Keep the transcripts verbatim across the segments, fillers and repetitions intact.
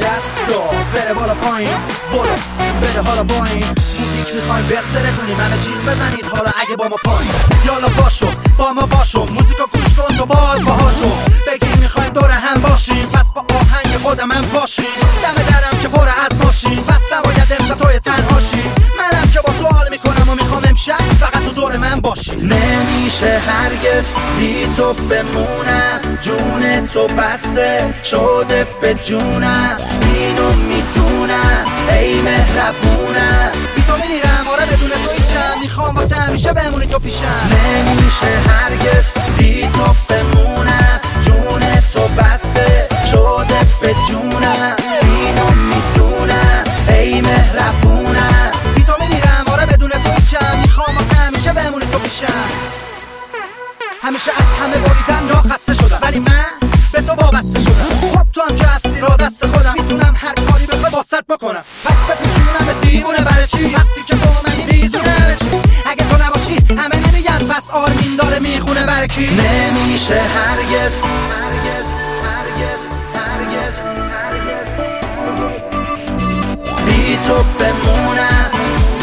دستگاه بره بالا پایین، برو بده حالا با این موزیک میخوایم بهتره کنیم، همه چی بزنید حالا اگه با ما پایین. یالا باشو با ما باشو، موزیکو گوش کن تو باز باهاشو، بگی میخوایم دور هم باشیم، پس با آهنگ خودم هم باشیم. دم درم که پر از ماشین، پس نباید امشب توی تنهاشی، منم که با تو حال میکنم و میخوام امشب فقط تو دور من باشی. نمیشه هرگز بی تو بمونم، جون تو بسته شده به جونم، اینو میدونم ای مهربونم، بی تو میمیرم آره بدون تو هیچم، میخوام واسه همیشه بمونی تو پیشم. نمیشه هرگز بی تو بمونم، جون تو بسته شده به جونم، اینو میدونم ای مهربونم، بی تو میمیرم آره بدون تو هیچم، میخوام واسه همیشه بمونی تو پیشم. همیشه از همه بریدم یا خسته شدم، ولی من به تو وابسته شدم. خب تو هم که هستی را دست خودم، میتونم هر کاری بخوای واسط بکنم، پس بپیچونم به دیوونه برای چی؟ وقتی که تو منی میزونه چی؟ اگه تو نباشی همه نمیگن پس آرمین داره میخونه برای کی؟ نمیشه هرگز هرگز هرگز هرگز بی تو بمونم.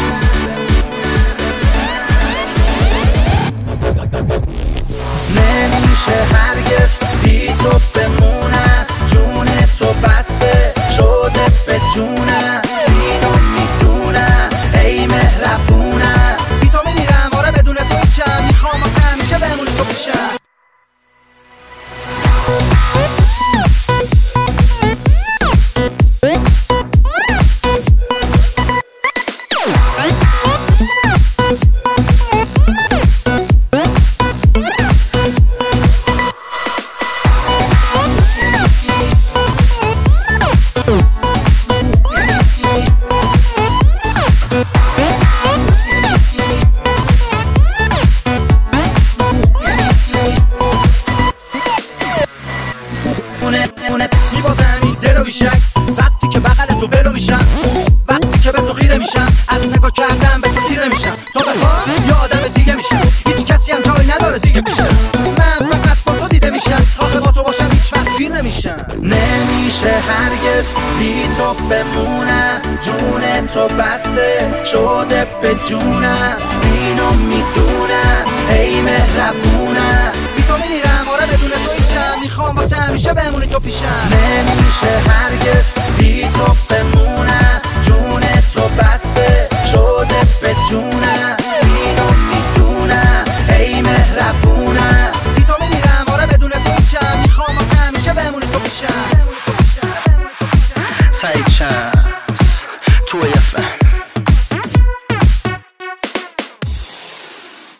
نمیشه هرگز بی تو بمونم، جون تو بسته شده به جونم، اینو میدونم ای مهربونم، بی تو میمیرم آره بدون تو هیچم، میخوام واسه همیشه بمونی تو پیشم. میبازم دلو بیشک وقتی که بغل تو ولو میشم، وقتی که به تو خیره میشم، از نگاه کردم به تو سیره میشم، تو بخواه یا آدم دیگه میشم، هیچ کسی هم جایی نداره دیگه پیشم، من فقط با تو دیده میشم، آخه با تو باشم هیچ وقت گیر نمیشم. نمیشه هرگز بی تو بمونم، جون تو بسته شده به جونم، اینو میدونم ای مهربونم، بی تو میمیرم آره بدون تو هیچم، میخوام واسه همیشه بمونی تو پیشم. نمیشه هرگز بی تو بمونم، جون تو بسته شده به جونم، اینو میدونم ای مهربونم، بی تو میمیرم آره بدون تو هیچم، میخوام واسه همیشه بمونی تو پیشم. سعید شمس توی اف ام